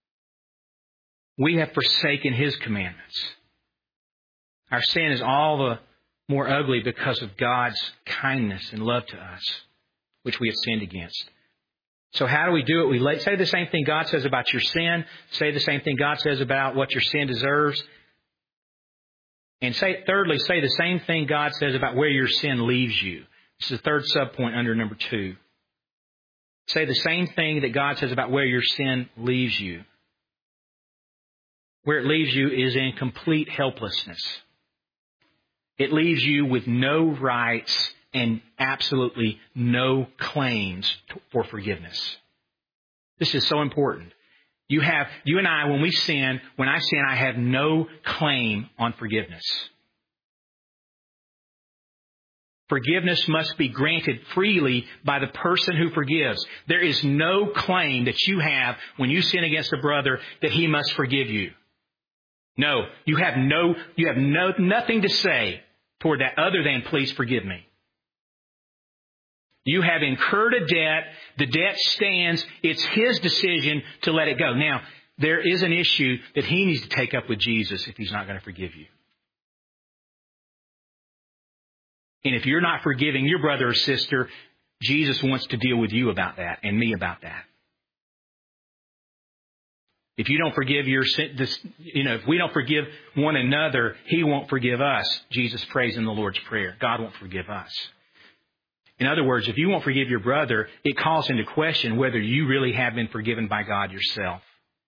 We have forsaken His commandments. Our sin is all the more ugly because of God's kindness and love to us, which we have sinned against. So how do we do it? We say the same thing God says about your sin. Say the same thing God says about what your sin deserves. And say, thirdly, say the same thing God says about where your sin leaves you. This is the third subpoint under number two. Say the same thing that God says about where your sin leaves you. Where it leaves you is in complete helplessness. It leaves you with no rights and absolutely no claims for forgiveness. This is so important. You have, you and I, when we sin, when I sin, I have no claim on forgiveness. Forgiveness must be granted freely by the person who forgives. There is no claim that you have when you sin against a brother that he must forgive you. No, you have no, you have no, nothing to say toward that other than please forgive me. You have incurred a debt. The debt stands. It's His decision to let it go. Now, there is an issue that He needs to take up with Jesus if He's not going to forgive you. And if you're not forgiving your brother or sister, Jesus wants to deal with you about that and me about that. If you don't forgive your sin, this, you know, if we don't forgive one another, He won't forgive us. Jesus prays in the Lord's Prayer. God won't forgive us. In other words, if you won't forgive your brother, it calls into question whether you really have been forgiven by God yourself.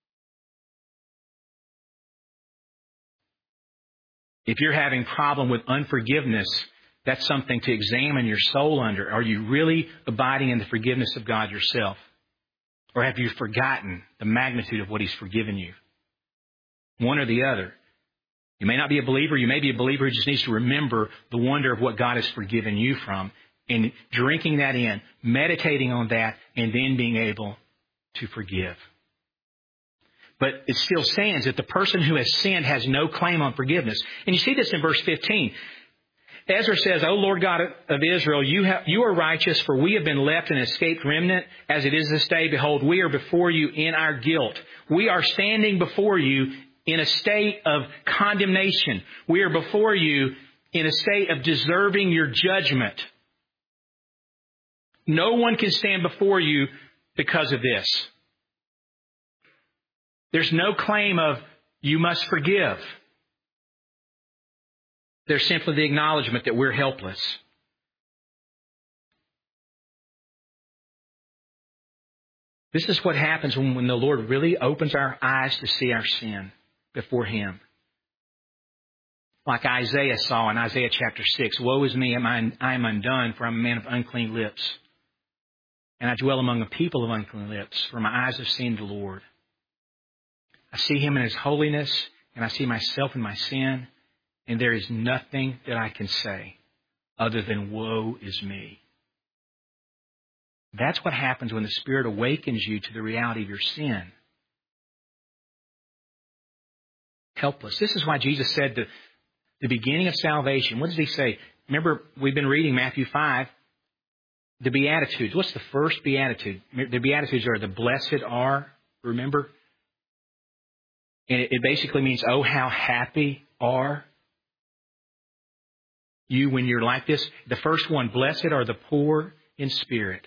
If you're having a problem with unforgiveness, that's something to examine your soul under. Are you really abiding in the forgiveness of God yourself? Or have you forgotten the magnitude of what He's forgiven you? One or the other. You may not be a believer. You may be a believer who just needs to remember the wonder of what God has forgiven you from, and drinking that in, meditating on that, and then being able to forgive. But it still stands that the person who has sinned has no claim on forgiveness. And you see this in verse fifteen. Ezra says, O Lord God of Israel, you, have, you are righteous, for we have been left an escaped remnant. As it is this day, behold, we are before you in our guilt. We are standing before you in a state of condemnation. We are before you in a state of deserving your judgment. No one can stand before you because of this. There's no claim of you must forgive. There's simply the acknowledgement that we're helpless. This is what happens when, when the Lord really opens our eyes to see our sin before Him. Like Isaiah saw in Isaiah chapter six, woe is me, I am undone, for I'm a man of unclean lips. And I dwell among a people of unclean lips, for my eyes have seen the Lord. I see Him in His holiness, and I see myself in my sin, and there is nothing that I can say other than woe is me. That's what happens when the Spirit awakens you to the reality of your sin. Helpless. This is why Jesus said the, the beginning of salvation. What does He say? Remember, we've been reading Matthew five. The Beatitudes. What's the first Beatitude? The Beatitudes are the blessed are. Remember? And it, it basically means, oh, how happy are you when you're like this. The first one, blessed are the poor in spirit.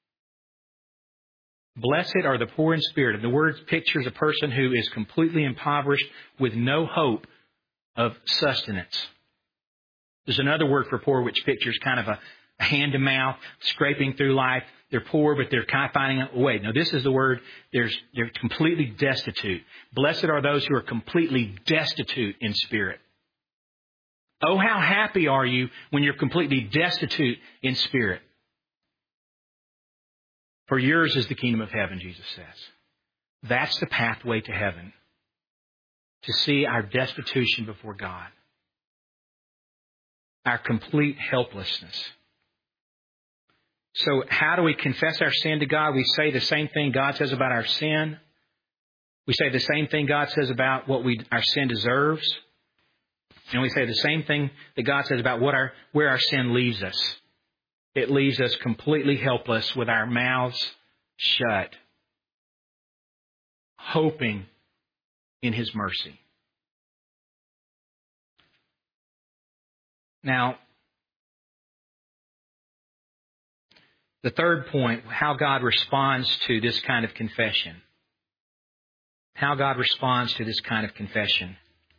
Blessed are the poor in spirit. And the word pictures a person who is completely impoverished with no hope of sustenance. There's another word for poor which pictures kind of a, a hand-to-mouth, scraping through life. They're poor, but they're kind of finding a way. Now, this is the word, there's, they're completely destitute. Blessed are those who are completely destitute in spirit. Oh, how happy are you when you're completely destitute in spirit? For yours is the kingdom of heaven, Jesus says. That's the pathway to heaven. To see our destitution before God. Our complete helplessness. So how do we confess our sin to God? We say the same thing God says about our sin. We say the same thing God says about what we our sin deserves. And we say the same thing that God says about what our where our sin leaves us. It leaves us completely helpless with our mouths shut, hoping in His mercy. Now, the third point, how God responds to this kind of confession. How God responds to this kind of confession.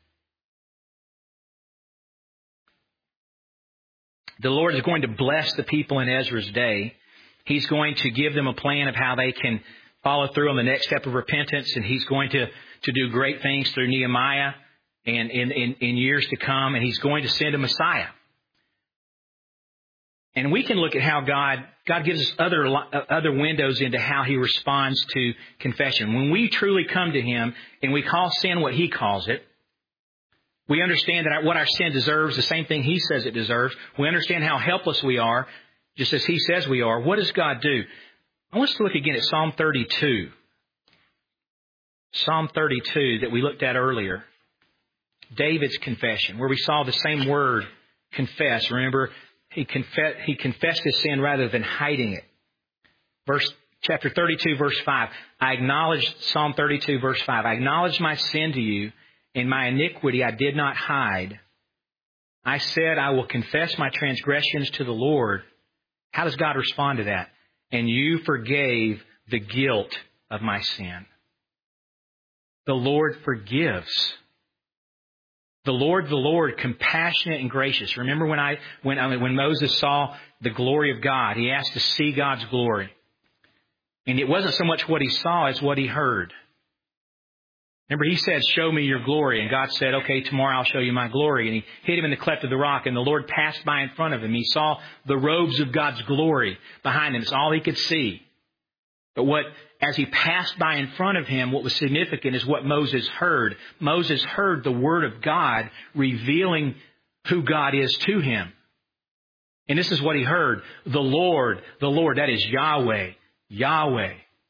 The Lord is going to bless the people in Ezra's day. He's going to give them a plan of how they can follow through on the next step of repentance. And He's going to, to do great things through Nehemiah and in, in, in years to come. And He's going to send a Messiah. And we can look at how God, God gives us other, other windows into how He responds to confession. When we truly come to Him and we call sin what He calls it, we understand that what our sin deserves, the same thing He says it deserves. We understand how helpless we are, just as He says we are. What does God do? I want us to look again at Psalm thirty-two. Psalm thirty-two that we looked at earlier. David's confession, where we saw the same word, confess. Remember, he, confess, he confessed his sin rather than hiding it. Verse chapter thirty-two, verse five. I acknowledge, Psalm thirty-two, verse five. I acknowledge my sin to you. In my iniquity I did not hide. I said, I will confess my transgressions to the Lord. How does God respond to that? And you forgave the guilt of my sin. The Lord forgives. The Lord, the Lord, compassionate and gracious. Remember when I when I mean, when Moses saw the glory of God, he asked to see God's glory. And it wasn't so much what he saw as what he heard. Remember, he said, show me your glory. And God said, okay, tomorrow I'll show you my glory. And he hid him in the cleft of the rock. And the Lord passed by in front of him. He saw the robes of God's glory behind him. It's all he could see. But what, as he passed by in front of him, what was significant is what Moses heard. Moses heard the word of God revealing who God is to him. And this is what he heard. The Lord, the Lord, that is Yahweh, Yahweh.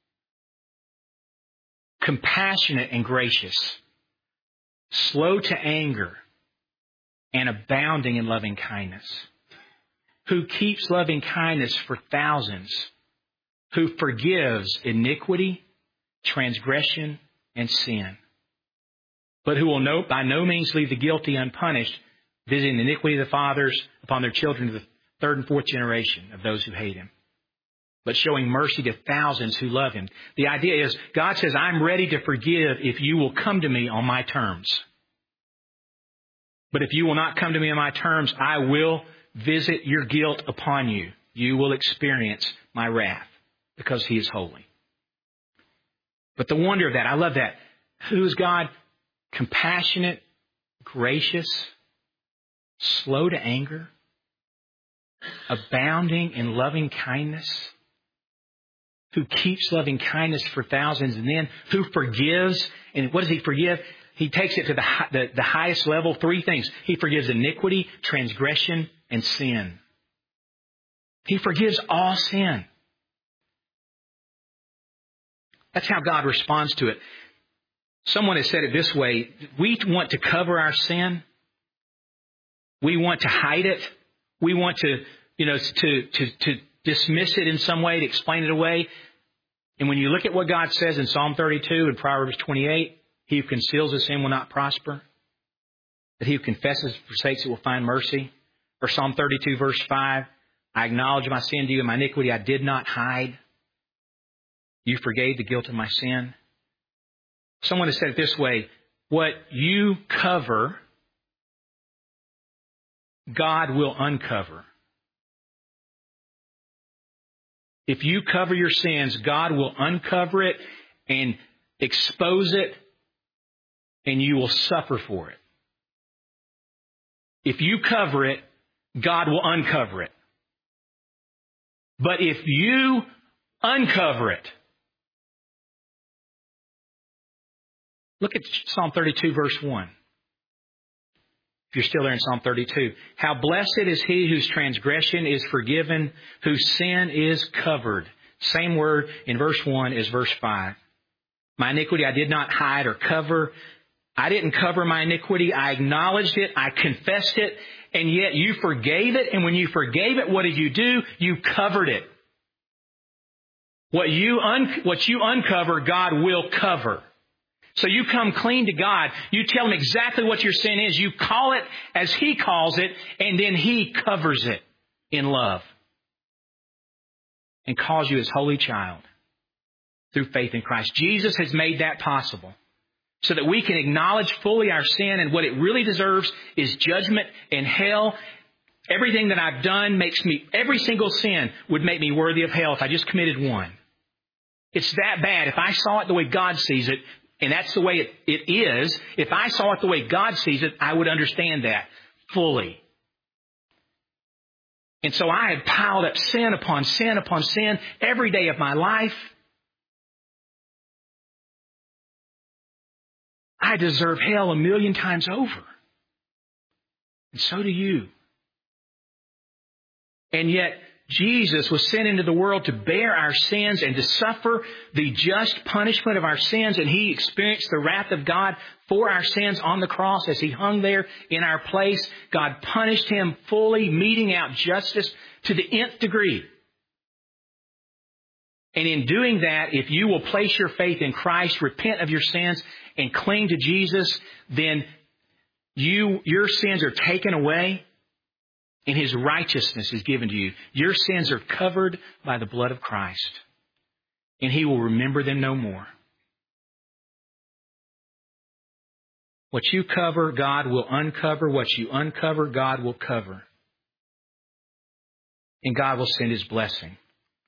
Compassionate and gracious, slow to anger, and abounding in loving kindness. Who keeps loving kindness for thousands. Who forgives iniquity, transgression, and sin. But who will no, by no means leave the guilty unpunished, visiting the iniquity of the fathers upon their children to the third and fourth generation of those who hate him, but showing mercy to thousands who love him. The idea is, God says, I'm ready to forgive if you will come to me on my terms. But if you will not come to me on my terms, I will visit your guilt upon you. You will experience my wrath because he is holy. But the wonder of that, I love that. Who is God? Compassionate, gracious, slow to anger, abounding in loving kindness, who keeps loving kindness for thousands, and then who forgives. And what does he forgive? He takes it to the, the, the highest level. Three things. He forgives iniquity, transgression, and sin. He forgives all sin. That's how God responds to it. Someone has said it this way. We want to cover our sin. We want to hide it. We want to, you know, to, to, to dismiss it in some way, to explain it away. And when you look at what God says in Psalm thirty-two and Proverbs twenty-eight, he who conceals his sin will not prosper. That he who confesses and forsakes it will find mercy. Or Psalm thirty-two verse five, I acknowledge my sin to you and my iniquity I did not hide. You forgave the guilt of my sin. Someone has said it this way, what you cover, God will uncover. If you cover your sins, God will uncover it and expose it, and you will suffer for it. If you cover it, God will uncover it. But if you uncover it, look at Psalm thirty-two, verse one. If you're still there in Psalm thirty-two. How blessed is he whose transgression is forgiven, whose sin is covered. Same word in verse one as verse five. My iniquity I did not hide or cover. I didn't cover my iniquity. I acknowledged it. I confessed it. And yet you forgave it. And when you forgave it, what did you do? You covered it. What you, un- what you uncover, God will cover. So you come clean to God. You tell him exactly what your sin is. You call it as he calls it, and then he covers it in love and calls you his holy child through faith in Christ. Jesus has made that possible so that we can acknowledge fully our sin, and what it really deserves is judgment and hell. Everything that I've done makes me, every single sin would make me worthy of hell if I just committed one. It's that bad. If I saw it the way God sees it, and that's the way it, it is. If I saw it the way God sees it, I would understand that fully. And so I had piled up sin upon sin upon sin every day of my life. I deserve hell a million times over. And so do you. And yet, Jesus was sent into the world to bear our sins and to suffer the just punishment of our sins. And he experienced the wrath of God for our sins on the cross as he hung there in our place. God punished him fully, meting out justice to the nth degree. And in doing that, if you will place your faith in Christ, repent of your sins, and cling to Jesus, then you, your sins are taken away. And his righteousness is given to you. Your sins are covered by the blood of Christ. And he will remember them no more. What you cover, God will uncover. What you uncover, God will cover. And God will send his blessing.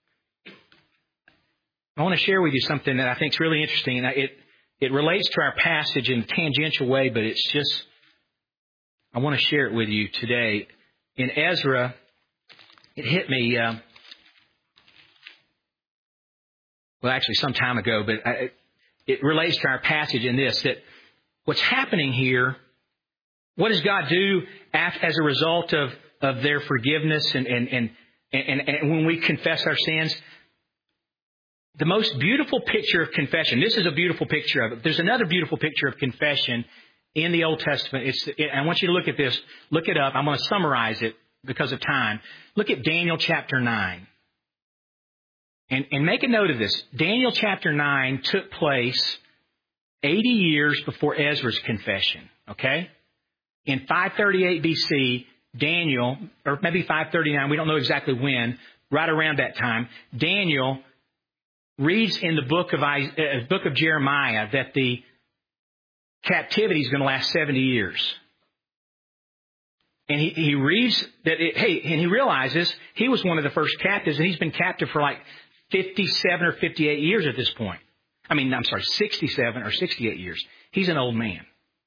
I want to share with you something that I think is really interesting. And it, it relates to our passage in a tangential way, but it's just, I want to share it with you today. In Ezra, it hit me. Uh, well, actually some time ago, but I, it relates to our passage in this, that what's happening here, what does God do as a result of, of their forgiveness and, and, and, and, and when we confess our sins? The most beautiful picture of confession, this is a beautiful picture of it. There's another beautiful picture of confession in the Old Testament. It's, it, I want you to look at this. Look it up. I'm going to summarize it because of time. Look at Daniel chapter nine. And, and make a note of this. Daniel chapter nine took place eighty years before Ezra's confession. Okay? In five thirty-eight B C, Daniel, or maybe five thirty-nine, we don't know exactly when, right around that time, Daniel reads in the book of uh, book of Jeremiah that the captivity is going to last seventy years. And he, he reads that, it, hey, and he realizes he was one of the first captives, and he's been captive for like fifty-seven or fifty-eight years at this point. I mean, I'm sorry, sixty-seven or sixty-eight years. He's an old man.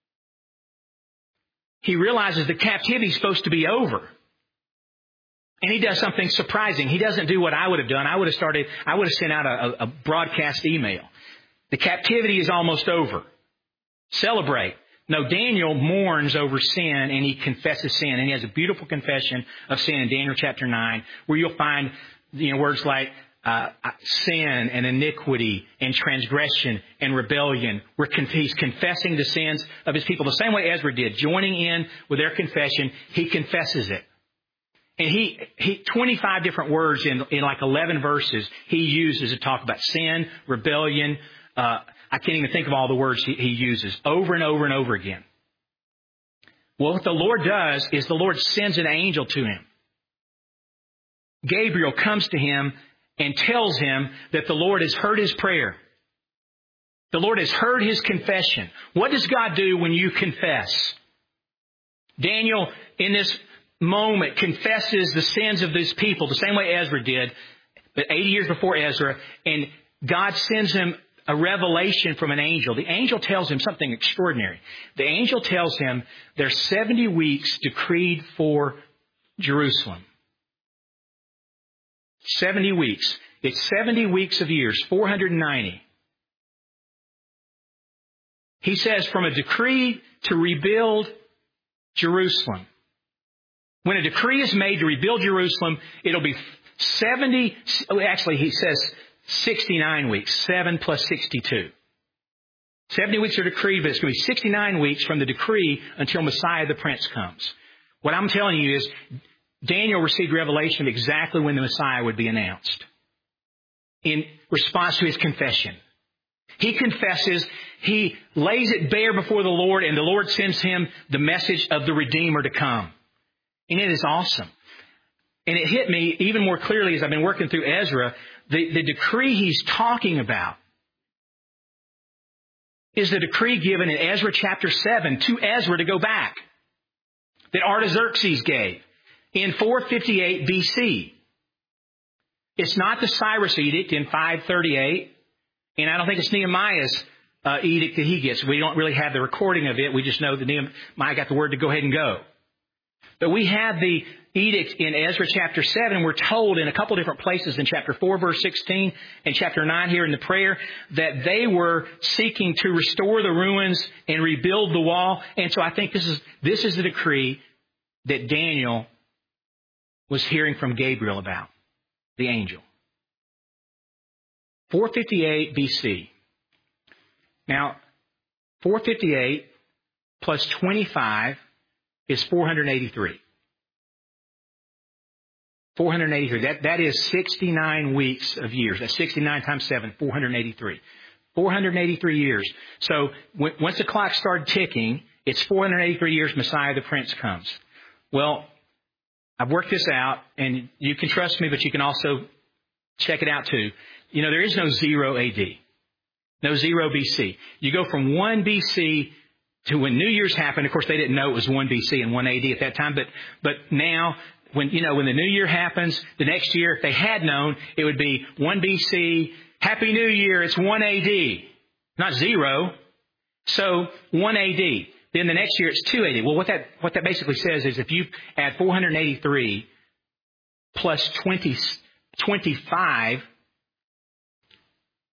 He realizes the captivity is supposed to be over. And he does something surprising. He doesn't do what I would have done. I would have started, I would have sent out a, a broadcast email. The captivity is almost over. Celebrate. No, Daniel mourns over sin and he confesses sin. And he has a beautiful confession of sin in Daniel chapter nine, where you'll find, you know, words like uh, sin and iniquity and transgression and rebellion. Where he's confessing the sins of his people the same way Ezra did, joining in with their confession. He confesses it. And he, he, twenty-five different words in, in like eleven verses he uses to talk about sin, rebellion. Uh, I can't even think of all the words he, he uses over and over and over again. Well, what the Lord does is the Lord sends an angel to him. Gabriel comes to him and tells him that the Lord has heard his prayer. The Lord has heard his confession. What does God do when you confess? Daniel, in this moment, confesses the sins of these people the same way Ezra did, but eighty years before Ezra, and God sends him a revelation from an angel. The angel tells him something extraordinary. The angel tells him there's seventy weeks decreed for Jerusalem. seventy weeks. It's seventy weeks of years, four hundred ninety. He says from a decree to rebuild Jerusalem. When a decree is made to rebuild Jerusalem, it'll be seventy, actually he says sixty-nine weeks, seven plus sixty-two. seventy weeks are decreed, but it's going to be sixty-nine weeks from the decree until Messiah the Prince comes. What I'm telling you is Daniel received revelation of exactly when the Messiah would be announced in response to his confession. He confesses, he lays it bare before the Lord, and the Lord sends him the message of the Redeemer to come. And it is awesome. And it hit me even more clearly as I've been working through Ezra. The, the decree he's talking about is the decree given in Ezra chapter seven to Ezra to go back, that Artaxerxes gave in four fifty-eight B C. It's not the Cyrus edict in five thirty-eight, and I don't think it's Nehemiah's uh, edict that he gets. We don't really have the recording of it. We just know that Nehemiah got the word to go ahead and go. But we have the edict in Ezra chapter seven. We're told in a couple different places in chapter four, verse sixteen, and chapter nine here in the prayer, that they were seeking to restore the ruins and rebuild the wall. And so I think this is this is the decree that Daniel was hearing from Gabriel about, the angel. four fifty-eight B C. Now, four fifty-eight plus twenty-five is four hundred eighty-three. four hundred eighty-three. That, that is sixty-nine weeks of years. That's sixty-nine times seven, four hundred eighty-three. four hundred eighty-three years. So w- once the clock started ticking, it's four hundred eighty-three years Messiah the Prince comes. Well, I've worked this out, and you can trust me, but you can also check it out too. You know, there is no zero A D. No zero B C. You go from one B C to when New Year's happened. Of course, they didn't know it was one B C and one A D at that time, but but now, when you know when the New Year happens, the next year, if they had known, it would be one B C. Happy New Year! It's one A D, not zero. So one A D. Then the next year it's two A D. Well, what that what that basically says is if you add four hundred eighty-three plus twenty, twenty-five,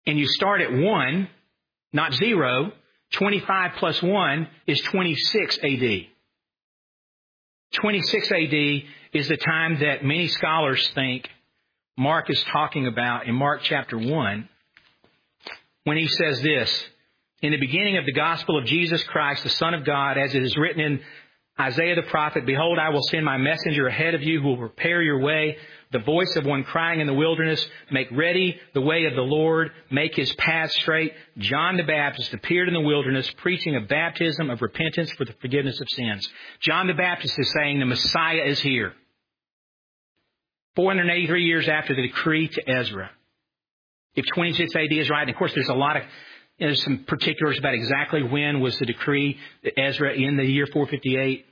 and you start at one, not zero, twenty-five plus one is twenty-six A D. twenty-six A D is the time that many scholars think Mark is talking about in Mark chapter one, when he says this, in the beginning of the gospel of Jesus Christ, the Son of God, as it is written in Isaiah the prophet, behold, I will send my messenger ahead of you who will prepare your way, the voice of one crying in the wilderness, make ready the way of the Lord, make his path straight. John the Baptist appeared in the wilderness, preaching a baptism of repentance for the forgiveness of sins. John the Baptist is saying the Messiah is here. four hundred eighty-three years after the decree to Ezra. If twenty-six A D is right, and of course there's a lot of, you know, there's some particulars about exactly when was the decree to Ezra in the year four fifty-eight.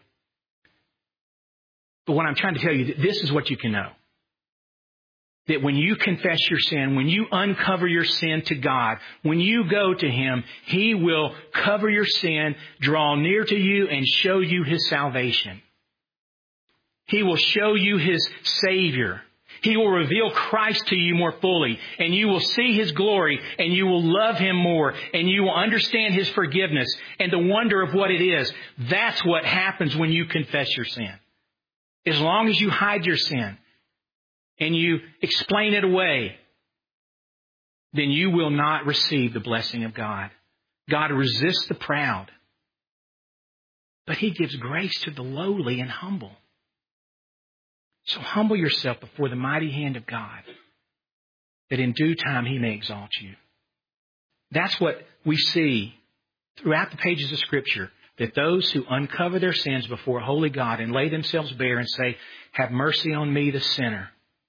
But what I'm trying to tell you, this is what you can know. That when you confess your sin, when you uncover your sin to God, when you go to Him, He will cover your sin, draw near to you, and show you His salvation. He will show you His Savior. He will reveal Christ to you more fully, and you will see His glory, and you will love Him more, and you will understand His forgiveness and the wonder of what it is. That's what happens when you confess your sin. As long as you hide your sin and you explain it away, then you will not receive the blessing of God. God resists the proud, but He gives grace to the lowly and humble. So humble yourself before the mighty hand of God, that in due time He may exalt you. That's what we see throughout the pages of Scripture, that those who uncover their sins before a holy God and lay themselves bare and say, have mercy on me, the sinner.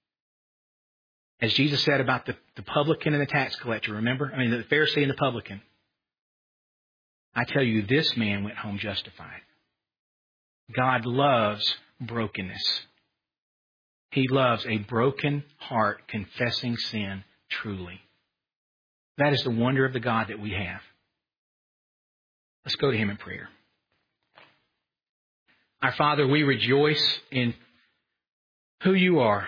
As Jesus said about the, the publican and the tax collector, remember? I mean, the Pharisee and the publican. I tell you, this man went home justified. God loves brokenness. He loves a broken heart confessing sin truly. That is the wonder of the God that we have. Let's go to Him in prayer. Our Father, we rejoice in who You are.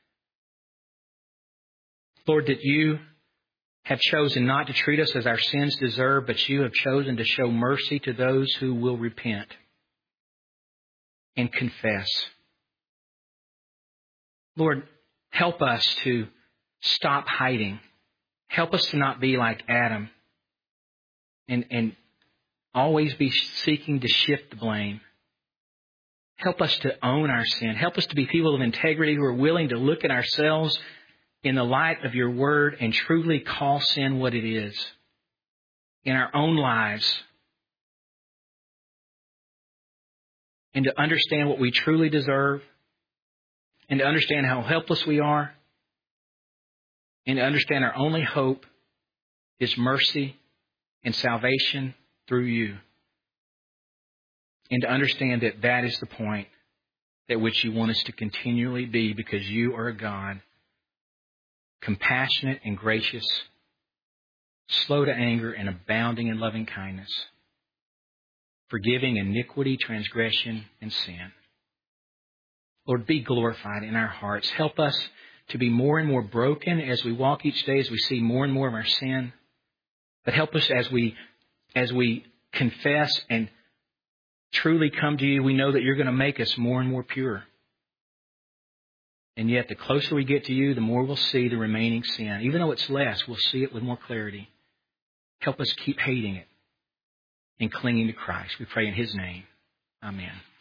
Lord, that You have chosen not to treat us as our sins deserve, but You have chosen to show mercy to those who will repent and confess. Lord, help us to stop hiding. Help us to not be like Adam and, and always be seeking to shift the blame. Help us to own our sin. Help us to be people of integrity who are willing to look at ourselves in the light of Your Word and truly call sin what it is in our own lives. And to understand what we truly deserve. And to understand how helpless we are. And to understand our only hope is mercy and salvation through You. And to understand that that is the point at which You want us to continually be, because You are a God compassionate and gracious, slow to anger and abounding in loving kindness, forgiving iniquity, transgression, and sin. Lord, be glorified in our hearts. Help us to be more and more broken as we walk each day, as we see more and more of our sin. But help us as we, as we confess and truly come to You, we know that You're going to make us more and more pure. And yet, the closer we get to You, the more we'll see the remaining sin. Even though it's less, we'll see it with more clarity. Help us keep hating it and clinging to Christ. We pray in His name. Amen.